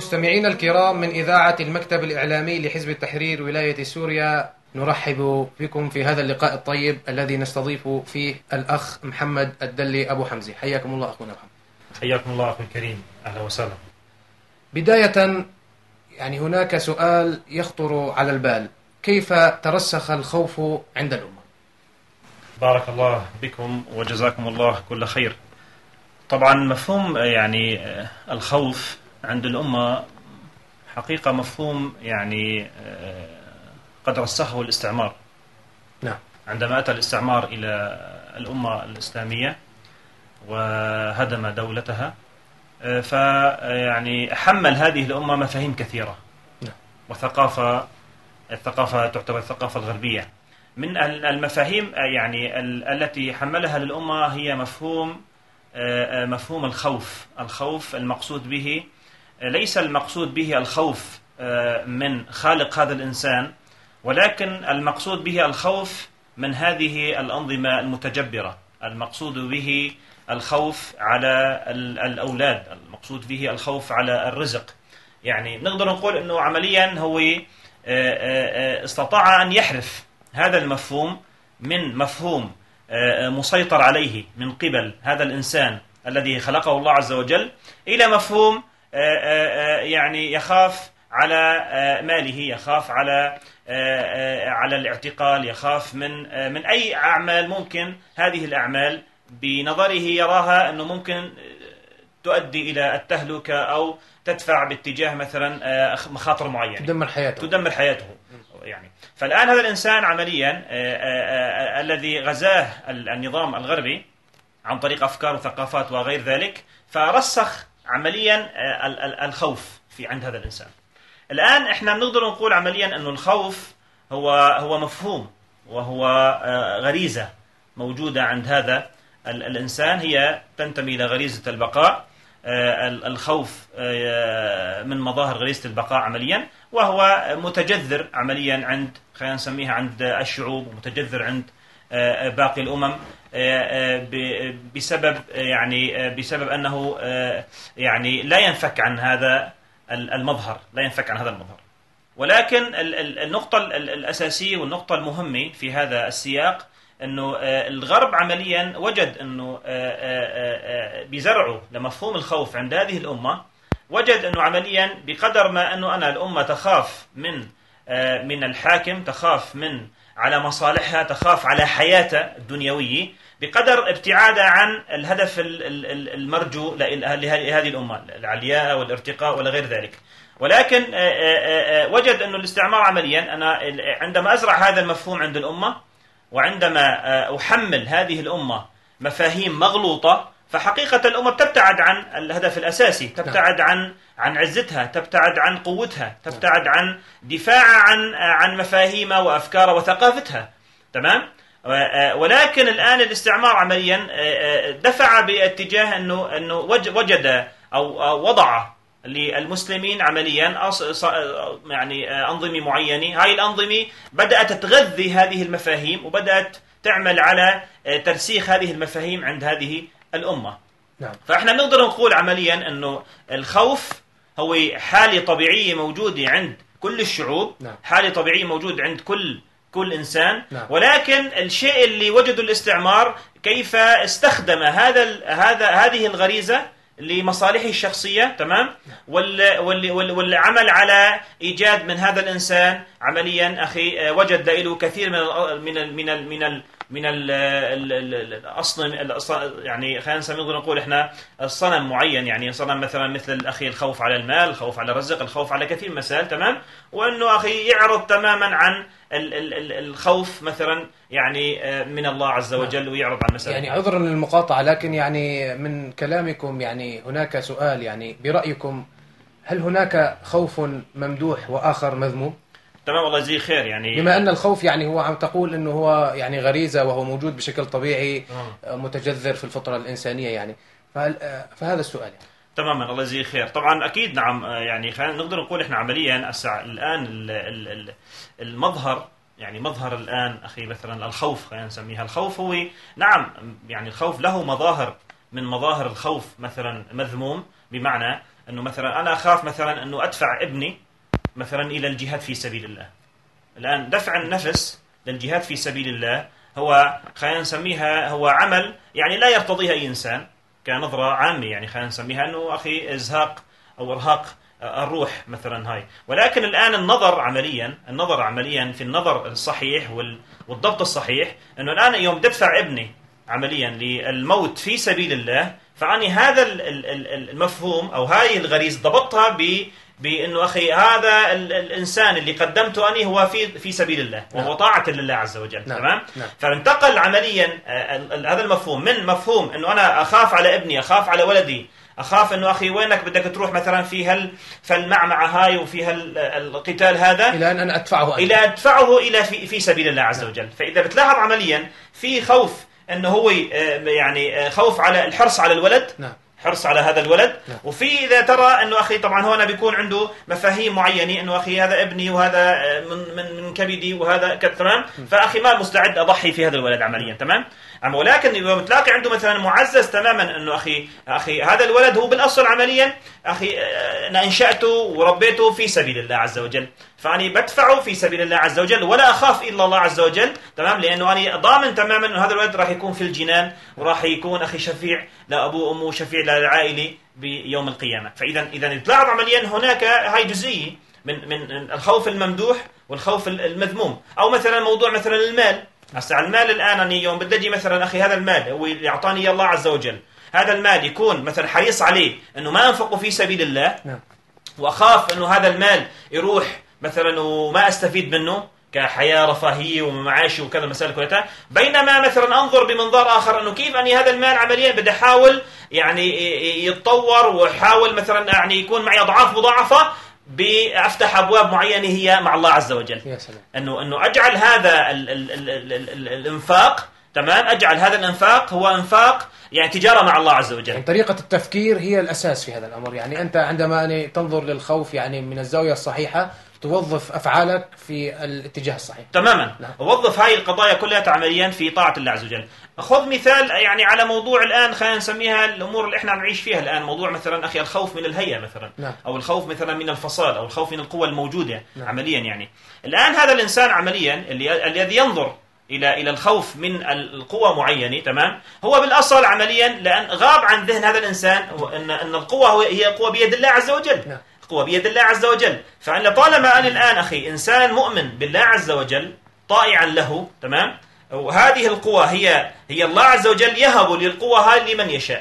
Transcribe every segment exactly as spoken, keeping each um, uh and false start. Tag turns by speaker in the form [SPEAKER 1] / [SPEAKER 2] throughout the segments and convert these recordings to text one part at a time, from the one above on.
[SPEAKER 1] مستمعينا الكرام من إذاعة المكتب الإعلامي لحزب التحرير ولاية سوريا، نرحب بكم في هذا اللقاء الطيب الذي نستضيف فيه الأخ محمد الدلي أبو حمزة. حياكم الله أخونا محمد.
[SPEAKER 2] حياكم الله أخي الكريم، أهلا وسهلا.
[SPEAKER 1] بداية يعني هناك سؤال يخطر على البال: كيف ترسخ الخوف عند الأمة؟
[SPEAKER 2] بارك الله بكم وجزاكم الله كل خير. طبعا مفهوم يعني الخوف عند الأمة حقيقة مفهوم يعني قد رسخه الاستعمار.
[SPEAKER 1] نعم.
[SPEAKER 2] عندما أتى الاستعمار إلى الأمة الإسلامية وهدم دولتها، فيعني حمل هذه الأمة مفاهيم كثيرة.
[SPEAKER 1] نعم.
[SPEAKER 2] وثقافة الثقافة تعتبر الثقافة الغربية. من المفاهيم يعني التي حملها للأمة هي مفهوم مفهوم الخوف. الخوف المقصود به ليس المقصود به الخوف من خالق هذا الإنسان، ولكن المقصود به الخوف من هذه الأنظمة المتجبرة. المقصود به الخوف على الأولاد، المقصود به الخوف على الرزق. يعني نقدر نقول أنه عمليا هو استطاع أن يحرف هذا المفهوم من مفهوم مسيطر عليه من قبل هذا الإنسان الذي خلقه الله عز وجل، إلى مفهوم يعني يخاف على ماله، يخاف على على الاعتقال، يخاف من من أي أعمال ممكن هذه الأعمال بنظره يراها أنه ممكن تؤدي إلى التهلكة أو تدفع باتجاه مثلا مخاطر معينة
[SPEAKER 1] تدمر حياته
[SPEAKER 2] تدمر حياته يعني. فالآن هذا الإنسان عمليا الذي غزاه النظام الغربي عن طريق أفكار وثقافات وغير ذلك، فرسخ عمليا الخوف في عند هذا الإنسان. الآن إحنا بنقدر نقول عمليا أنه الخوف هو هو مفهوم وهو غريزة موجودة عند هذا الإنسان، هي تنتمي إلى غريزة البقاء. الخوف من مظاهر غريزة البقاء عمليا، وهو متجذر عمليا عند، خلينا نسميها عند الشعوب، ومتجذر عند باقي الأمم بسبب يعني بسبب أنه يعني لا ينفك عن هذا المظهر، لا ينفك عن هذا المظهر. ولكن النقطة الأساسية والنقطة المهمة في هذا السياق أنه الغرب عمليا وجد أنه بزرعه لمفهوم الخوف عند هذه الأمة، وجد أنه عمليا بقدر ما أنه أنا الأمة تخاف من من الحاكم، تخاف من على مصالحها، تخاف على حياتها الدنيوية، بقدر ابتعادها عن الهدف المرجو لهذه الأمة، العلياء والارتقاء ولا غير ذلك. ولكن وجد أنه الاستعمار عمليا، أنا عندما أزرع هذا المفهوم عند الأمة، وعندما أحمل هذه الأمة مفاهيم مغلوطة، فحقيقة الأمة تبتعد عن الهدف الأساسي، تبتعد عن عن عزتها، تبتعد عن قوتها، تبتعد عن دفاع عن عن مفاهيمها وأفكارها وثقافتها. تمام؟ ولكن الآن الاستعمار عمليا دفع باتجاه أنه أنه وجد أو وضع للمسلمين عمليا يعني أنظمة معينة. هاي الأنظمة بدأت تغذي هذه المفاهيم، وبدأت تعمل على ترسيخ هذه المفاهيم عند هذه الأمة.
[SPEAKER 1] نعم.
[SPEAKER 2] فإحنا نقدر نقول عمليا أنه الخوف هو حالة طبيعية موجودة عند كل الشعوب.
[SPEAKER 1] نعم.
[SPEAKER 2] حالة طبيعية موجودة عند كل كل إنسان.
[SPEAKER 1] نعم.
[SPEAKER 2] ولكن الشيء اللي وجده الاستعمار كيف استخدم هذا هذا هذه الغريزة لمصالحه الشخصية. تمام. والعمل على إيجاد من هذا الإنسان عمليا أخي وجد له كثير من ال من ال من ال من ال من الأصنم، يعني خلينا نقول إحنا الصنم معين، يعني صنم مثلا مثل الأخي الخوف على المال، الخوف على الرزق، الخوف على كثير مسائل. تمام. وأنه أخي يعرض تماما عن الخوف مثلا يعني من الله عز وجل، ويعرض عن مسائل.
[SPEAKER 1] يعني عذرا للمقاطعة، لكن يعني من كلامكم يعني هناك سؤال، يعني برأيكم هل هناك خوف ممدوح وآخر مذموم؟
[SPEAKER 2] تمام، الله يجزيه خير. يعني
[SPEAKER 1] بما أن الخوف يعني هو عم تقول أنه هو يعني غريزة وهو موجود بشكل طبيعي آه. متجذر في الفطرة الإنسانية، يعني فهذا السؤال يعني.
[SPEAKER 2] تماما، الله يجزيه خير. طبعا أكيد نعم، يعني خلينا نقدر نقول إحنا عمليا الآن المظهر، يعني مظهر الآن أخي مثلا الخوف، خلينا نسميها الخوف، هو نعم يعني الخوف له مظاهر، من مظاهر الخوف مثلا مذموم، بمعنى أنه مثلا أنا أخاف مثلا أنه أدفع ابني مثلا إلى الجهاد في سبيل الله. الآن دفع النفس للجهاد في سبيل الله هو خلينا نسميها هو عمل يعني لا يرتضيها أي إنسان كنظرة عامة، يعني خلينا نسميها أنه أخي إزهاق أو إرهاق الروح مثلا هاي. ولكن الآن النظر عمليا النظر عمليا في النظر الصحيح والضبط الصحيح أنه الآن يوم تدفع ابني عمليا للموت في سبيل الله، فعني هذا المفهوم أو هاي الغريزة ضبطها ب بأنه أخي هذا الإنسان اللي قدمته أني هو في في سبيل الله وهو طاعة لله عز وجل.
[SPEAKER 1] نعم.
[SPEAKER 2] تمام.
[SPEAKER 1] نعم.
[SPEAKER 2] فانتقل عمليا هذا المفهوم من مفهوم أنه أنا أخاف على ابني، أخاف على ولدي، أخاف أنه أخي وينك بدك تروح مثلا في هال فالمعمعة هاي وفي هالقتال هذا،
[SPEAKER 1] إلى أن أنا أدفعه أنت.
[SPEAKER 2] إلى أدفعه إلى في في سبيل الله عز وجل. فإذا بتلاحظ عمليا في خوف أنه هو يعني خوف على الحرص على الولد.
[SPEAKER 1] نعم.
[SPEAKER 2] حرص على هذا الولد.
[SPEAKER 1] نعم.
[SPEAKER 2] وفي إذا ترى أنه أخي طبعا هو أنا بيكون عنده مفاهيم معينة أنه أخي هذا ابني وهذا من من من كبدي وهذا تمام، فأخي ما مستعد أضحي في هذا الولد عمليا. تمام. أما ولكن إذا بتلاقي عنده مثلا معزز تماما أنه أخي أخي هذا الولد هو بالأصل عمليا أخي أنا أنشأته وربيته في سبيل الله عز وجل، فأني بدفعه في سبيل الله عز وجل ولا أخاف إلا الله عز وجل. تمام. لأنه أنا ضامن تماما أنه هذا الولد راح يكون في الجنان وراح يكون أخي شفيع لأبوه وأمه وشفيع للعائلة بيوم القيامة. فإذا إذا تلاحظ عمليا هناك هاي جزئية من من الخوف الممدوح والخوف المذموم. أو مثلا موضوع مثلا المال. هسه المال الآن أنا يوم بدي أجي مثلا أخي هذا المال هو اللي أعطاني إياه الله عز وجل، هذا المال يكون مثلا حريص عليه أنه ما أنفقه في سبيل الله.
[SPEAKER 1] نعم.
[SPEAKER 2] وأخاف أنه هذا المال يروح مثلا وما أستفيد منه كحياة رفاهية ومعاشي وكذا مسائل كلها، بينما مثلا أنظر بمنظار آخر أنه كيف أني هذا المال عمليا بدي أحاول يعني يتطور وحاول مثلا يعني يكون معي أضعاف مضاعفة بأفتح أبواب معينة هي مع الله عز وجل.
[SPEAKER 1] يا سلام.
[SPEAKER 2] أنه أنه أجعل هذا ال ال ال ال ال ال الإنفاق. تمام. أجعل هذا الإنفاق هو إنفاق يعني تجارة مع الله عز وجل.
[SPEAKER 1] يعني طريقة التفكير هي الأساس في هذا الأمر. يعني أنت عندما يعني تنظر للخوف يعني من الزاوية الصحيحة توظف أفعالك في الاتجاه الصحيح.
[SPEAKER 2] تماما.
[SPEAKER 1] نعم.
[SPEAKER 2] ووظف هاي القضايا كلها عمليا في طاعة الله عز وجل. خذ مثال يعني على موضوع الآن خلينا نسميها الأمور اللي إحنا نعيش فيها الآن، موضوع مثلا أخي الخوف من الهيئة مثلا.
[SPEAKER 1] نعم.
[SPEAKER 2] أو الخوف مثلا من الفصال أو الخوف من القوى الموجودة.
[SPEAKER 1] نعم.
[SPEAKER 2] عمليا يعني الآن هذا الإنسان عمليا اللي الذي ينظر إلى إلى الخوف من القوى معينة. تمام. هو بالأصل عمليا لأن غاب عن ذهن هذا الإنسان أن أن القوة هي قوة بيد الله عز وجل.
[SPEAKER 1] نعم.
[SPEAKER 2] قوة بيد الله عز وجل. فأنا طالما أنا الآن أخي إنسان مؤمن بالله عز وجل طائعا له. تمام. وهذه القوة هي هي الله عز وجل يهب للقوة هاي لمن يشاء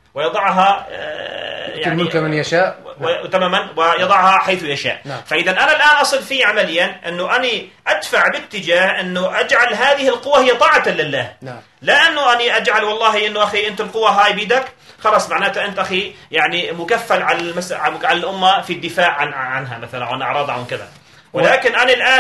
[SPEAKER 2] ويضعها
[SPEAKER 1] يعني ملك من يشاء.
[SPEAKER 2] تماما ويضعها حيث يشاء.
[SPEAKER 1] نعم.
[SPEAKER 2] فإذا أنا الآن أصل في عمليا أنه أني أدفع باتجاه أنه أجعل هذه القوة هي طاعة لله.
[SPEAKER 1] نعم.
[SPEAKER 2] لا أنه أني أجعل والله أنه أخي أنت القوة هاي بيدك خلاص معناته أنت أخي يعني مكفل على المس... على الأمة في الدفاع عن عنها مثلا عن أعراضها عن كذا. ولكن أنا الآن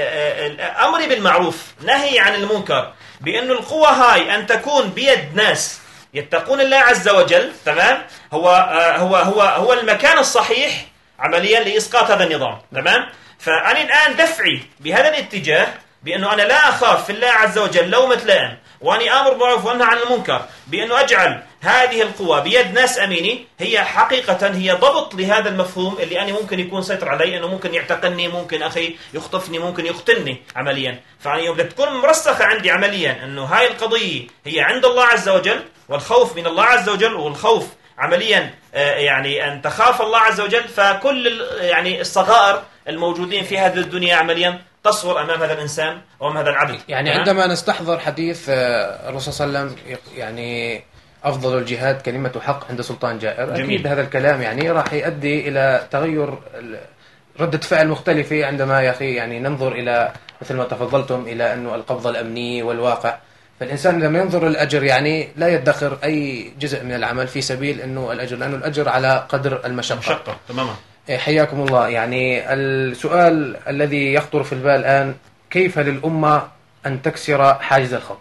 [SPEAKER 2] أمري بالمعروف نهي عن المنكر بأن القوة هاي أن تكون بيد ناس يتقون الله عز وجل. تمام. هو هو هو هو المكان الصحيح عمليا لإسقاط هذا النظام. تمام. فأنا الآن دفعي بهذا الاتجاه بأنه أنا لا أخاف في الله عز وجل لومة لائم، وأني آمر بالمعروف وأنهى عن المنكر بأنه أجعل هذه القوة بيد ناس أميني هي حقيقة هي ضبط لهذا المفهوم اللي أنا ممكن يكون سيطر علي، أنه ممكن يعتقلني، ممكن أخي يخطفني، ممكن يقتلني عمليا. فأنا يوم تكون مرسخة عندي عمليا أنه هاي القضية هي عند الله عز وجل والخوف من الله عز وجل والخوف عمليا يعني أن تخاف الله عز وجل، فكل يعني الصغائر الموجودين في هذه الدنيا عمليا تصغر أمام هذا الإنسان وأمام هذا العبد.
[SPEAKER 1] يعني عندما نستحضر حديث الرسول صلى الله عليه وسلم يعني أفضل الجهاد كلمة حق عند سلطان جائر. جميل. أكيد هذا الكلام يعني راح يؤدي إلى تغير ردة فعل مختلفة عندما يا أخي يعني ننظر إلى مثل ما تفضلتم إلى أنه القبضة الأمنية والواقع. فالإنسان لما ينظر للأجر يعني لا يدخر أي جزء من العمل في سبيل أنه الأجر، لأنه الأجر على قدر المشقة.
[SPEAKER 2] مشقة. تماما.
[SPEAKER 1] حياكم الله. يعني السؤال الذي يخطر في البال الآن، كيف للأمة أن تكسر حاجز الخوف؟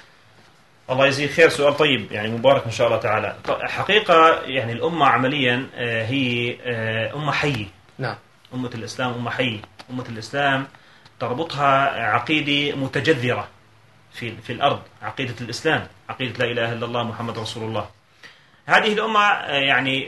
[SPEAKER 2] الله يجزيك خير. سؤال طيب يعني مبارك إن شاء الله تعالى. حقيقة يعني الأمة عمليا هي أمة حية.
[SPEAKER 1] نعم.
[SPEAKER 2] أمة الإسلام أمة حية. أمة الإسلام تربطها عقيدة متجذرة في في الأرض، عقيدة الإسلام، عقيدة لا إله إلا الله محمد رسول الله. هذه الأمة يعني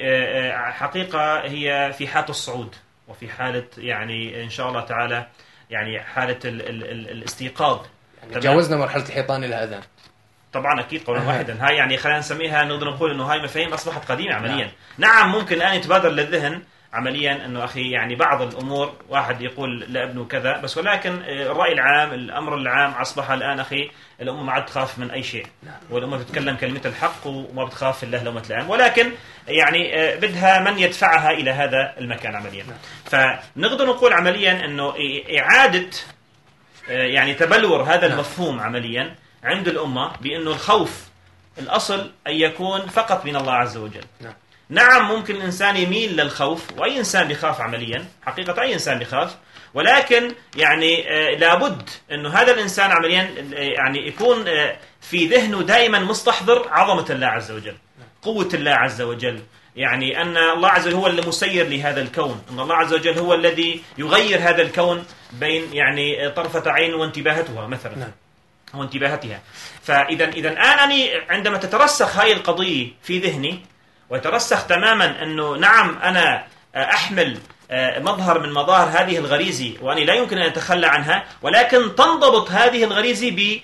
[SPEAKER 2] حقيقة هي في حالة الصعود، وفي حالة يعني إن شاء الله تعالى يعني حالة ال ال ال الاستيقاظ.
[SPEAKER 1] يعني تجاوزنا مرحلة الحيطان إلى الأذان.
[SPEAKER 2] طبعا أكيد قولا واحدا. هاي يعني خلينا نسميها، نقدر نقول إنه هاي مفاهيم أصبحت قديمة عمليا. نعم, نعم ممكن الآن يتبادر للذهن عمليا انه اخي يعني بعض الامور واحد يقول لابنه كذا، بس ولكن الراي العام، الامر العام اصبح الان اخي الامه ما عاد تخاف من اي شيء، والامه بتتكلم كلمه الحق وما بتخاف الله لومه لائم، ولكن يعني بدها من يدفعها الى هذا المكان عمليا. فنقدر نقول عمليا انه اعاده يعني تبلور هذا المفهوم عمليا عند الامه بانه الخوف الاصل ان يكون فقط من الله عز وجل. نعم ممكن الإنسان يميل للخوف، وأي إنسان بيخاف عمليا، حقيقة أي إنسان بيخاف، ولكن يعني آه لابد أنه هذا الإنسان عمليا آه يعني يكون آه في ذهنه دائما مستحضر عظمة الله عز وجل، قوة الله عز وجل، يعني أن الله عز وجل هو المسير لهذا الكون، أن الله عز وجل هو الذي يغير هذا الكون بين يعني طرفة عين وانتباهتها مثلا
[SPEAKER 1] نعم.
[SPEAKER 2] وانتباهتها. فإذا إذا أنني عندما تترسخ هذه القضية في ذهني ويترسخ تماما أنه نعم أنا أحمل مظهر من مظاهر هذه الغريزة وأني لا يمكن أن أتخلى عنها، ولكن تنضبط هذه الغريزة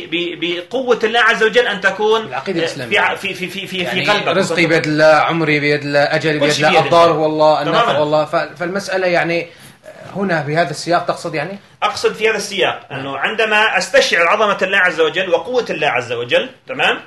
[SPEAKER 2] بقوة الله عز وجل أن تكون
[SPEAKER 1] العقيدة الإسلامية
[SPEAKER 2] في في في في
[SPEAKER 1] يعني
[SPEAKER 2] في قلبك.
[SPEAKER 1] رزقي بيد الله، عمري بيد الله، أجلي بيد الله، الضار هو الله، النفع هو الله. فالمسألة يعني هنا بهذا السياق تقصد؟ يعني
[SPEAKER 2] أقصد في هذا السياق أنه عندما أستشعر عظمة الله عز وجل وقوة الله عز وجل، تمام،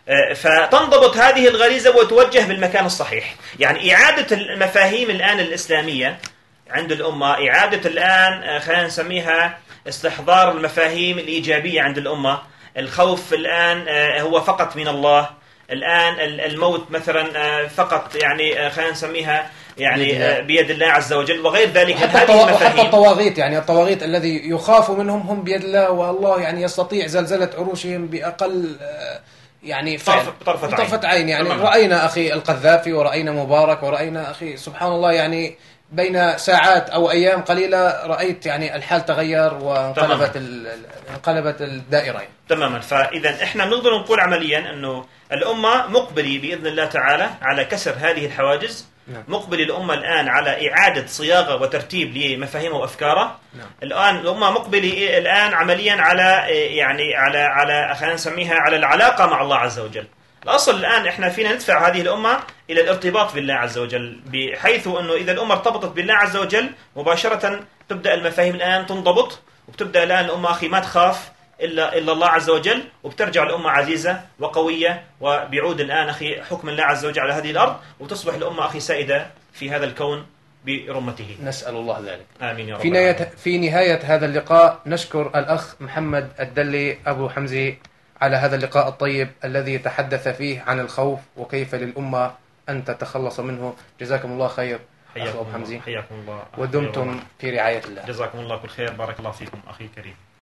[SPEAKER 2] فتنضبط هذه الغريزة وتوجه بالمكان الصحيح. يعني إعادة المفاهيم الآن الإسلامية عند الأمة، إعادة الآن خلينا نسميها استحضار المفاهيم الإيجابية عند الأمة. الخوف الآن هو فقط من الله، الآن الموت مثلا فقط يعني خلينا نسميها يعني بيد الله عز وجل وغير ذلك.
[SPEAKER 1] هذه المفاهيم، حتى الطواغيت، يعني الطواغيت الذي يخاف منهم هم بيد الله، والله يعني يستطيع زلزلة عروشهم بأقل يعني
[SPEAKER 2] طرفة, طرفة,
[SPEAKER 1] طرفة عين. عين يعني طبعا. رأينا أخي القذافي ورأينا مبارك ورأينا أخي سبحان الله، يعني بين ساعات أو أيام قليلة رأيت يعني الحال تغير وانقلبت انقلبت الدائرة يعني.
[SPEAKER 2] تماما. فإذا إحنا نقدر نقول عمليا أنه الأمة مقبلة بإذن الله تعالى على كسر هذه الحواجز. نعم. مقبل الأمة الآن على إعادة صياغة وترتيب لمفاهيمها وأفكارها. نعم. الآن الأمة مقبلة الآن عمليا على يعني على على خلينا نسميها على العلاقة مع الله عز وجل. الأصل الآن إحنا فينا ندفع هذه الأمة إلى الارتباط بالله عز وجل، بحيث أنه إذا الأمة ارتبطت بالله عز وجل مباشرة تبدأ المفاهيم الآن تنضبط، وبتبدأ الآن الأمة أخي ما تخاف إلا إلا الله عز وجل، وبترجع الأمة عزيزة وقوية، وبيعود الآن أخي حكم الله عز وجل على هذه الأرض، وتصبح الأمة أخي سائدة في هذا الكون برمته.
[SPEAKER 1] نسأل الله ذلك.
[SPEAKER 2] آمين يا رب.
[SPEAKER 1] في نهاية في نهاية هذا اللقاء نشكر الأخ محمد الدلي أبو حمزة على هذا اللقاء الطيب الذي تحدث فيه عن الخوف وكيف للأمة أن تتخلص منه. جزاكم الله خير أخ أبو حمزة،
[SPEAKER 2] حياكم الله،
[SPEAKER 1] ودمتم في رعاية الله.
[SPEAKER 2] جزاكم الله كل خير، بارك الله فيكم أخي الكريم.